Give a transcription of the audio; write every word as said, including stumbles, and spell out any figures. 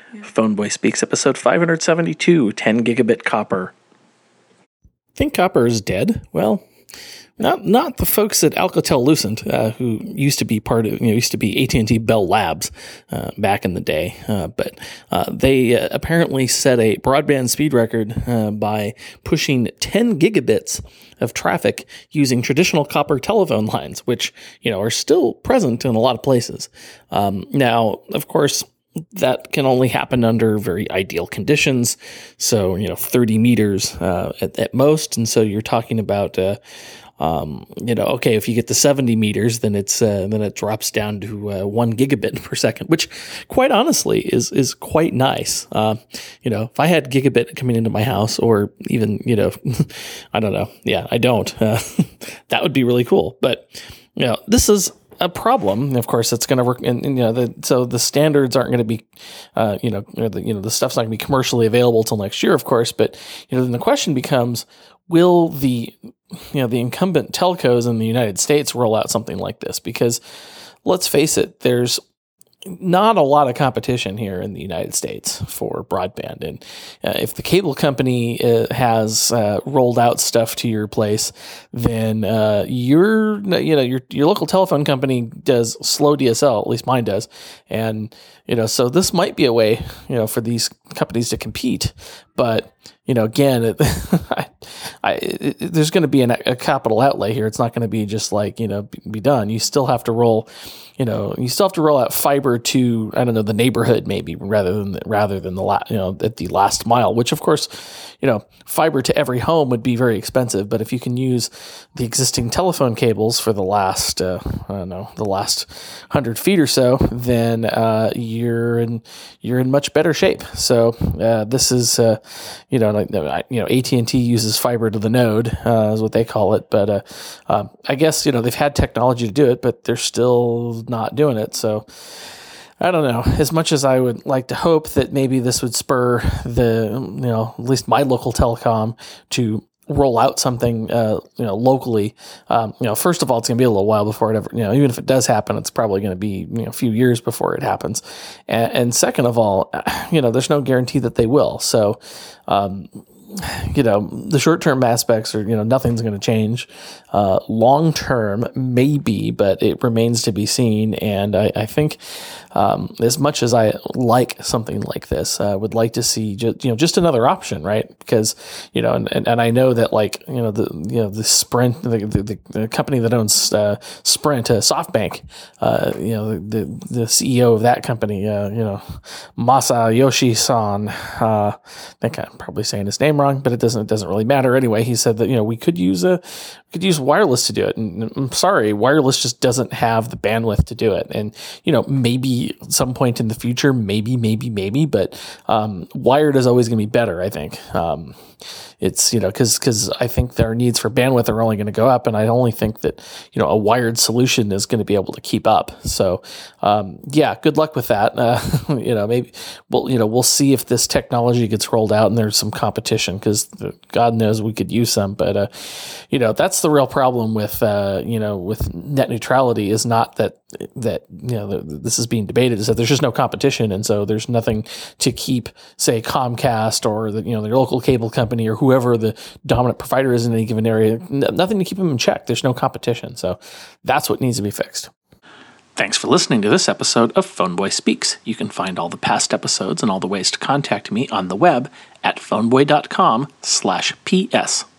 Phoneboy Speaks, episode five seventy-two, ten gigabit copper. Think copper is dead? Well, not not the folks at Alcatel-Lucent, uh, who used to be part of, you know, used to be A T and T Bell Labs uh, back in the day. Uh, but uh, they uh, apparently set a broadband speed record uh, by pushing ten gigabits of traffic using traditional copper telephone lines, which, you know, are still present in a lot of places. Um, now, of course, that can only happen under very ideal conditions. So, you know, thirty meters uh, at, at most. And so you're talking about, uh, um, you know, okay, if you get to seventy meters, then it's uh, then it drops down to uh, one gigabit per second, which quite honestly is is quite nice. Uh, you know, if I had gigabit coming into my house, or even, you know, I don't know. Yeah, I don't. Uh, that would be really cool. But, you know, this is a problem. Of course, it's going to work, and, and you know, the, so the standards aren't going to be, uh, you know, the, you know, the stuff's not going to be commercially available till next year, of course. But, you know, then the question becomes, will the, you know, the incumbent telcos in the United States roll out something like this? Because let's face it, there's not a lot of competition here in the United States for broadband. And uh, if the cable company uh, has uh, rolled out stuff to your place, then uh, your, you know, your your local telephone company does slow D S L, at least mine does. And, you know, so this might be a way, you know, for these companies to compete. But, you know, again, it, I, I, it, there's going to be an, a capital outlay here. It's not going to be just like, you know, be, be done. You still have to roll, you know, you still have to roll out fiber to, I don't know, the neighborhood maybe, rather than the, rather than the la, you know, at the last mile. Which, of course, you know, fiber to every home would be very expensive. But if you can use the existing telephone cables for the last, uh, I don't know, the last hundred feet or so, then uh, you're in you're in much better shape. So uh, this is, uh, you know, like, you know, A T and T uses fiber to the node, uh, is what they call it. But uh, uh, I guess, you know, they've had technology to do it, but they're still not doing it. So I don't know. As much as I would like to hope that maybe this would spur the, you know, at least my local telecom to roll out something, uh, you know, locally. Um, you know, first of all, it's going to be a little while before it ever, you know, even if it does happen, it's probably going to be, you know, a few years before it happens. And, and second of all, you know, there's no guarantee that they will. So, um, you know, the short-term aspects are, you know, nothing's going to change. Uh, long-term, maybe, but it remains to be seen. And I, I think um, as much as I like something like this, I uh, would like to see just, you know, just another option, right? Because, you know, and, and, and I know that, like, you know, the, you know, the Sprint, the, the, the company that owns uh, Sprint, uh, SoftBank, uh, you know, the, the C E O of that company, uh, you know, Masayoshi-san, uh, I think I'm probably saying his name wrong, but it doesn't it doesn't really matter anyway. He said that, you know, we could use a we could use wireless to do it, and I'm sorry, wireless just doesn't have the bandwidth to do it. And, you know, maybe at some point in the future, maybe maybe maybe, but um, wired is always going to be better, I think. Um, it's, you know, because because I think their needs for bandwidth are only going to go up, and I only think that, you know, a wired solution is going to be able to keep up. So um, yeah, good luck with that. Uh, you know, maybe well, you know, we'll see if this technology gets rolled out and there's some competition, because God knows we could use some. But uh, you know, that's the real problem with uh, you know, with net neutrality, is not that that you know this is being debated, is that there's just no competition, and so there's nothing to keep, say, Comcast or the, you know, their local cable company or whoever the dominant provider is in any given area, nothing to keep them in check. There's no competition, so that's what needs to be fixed. Thanks for listening to this episode of Phoneboy Speaks. You can find all the past episodes and all the ways to contact me on the web at phoneboy dot com slash P S.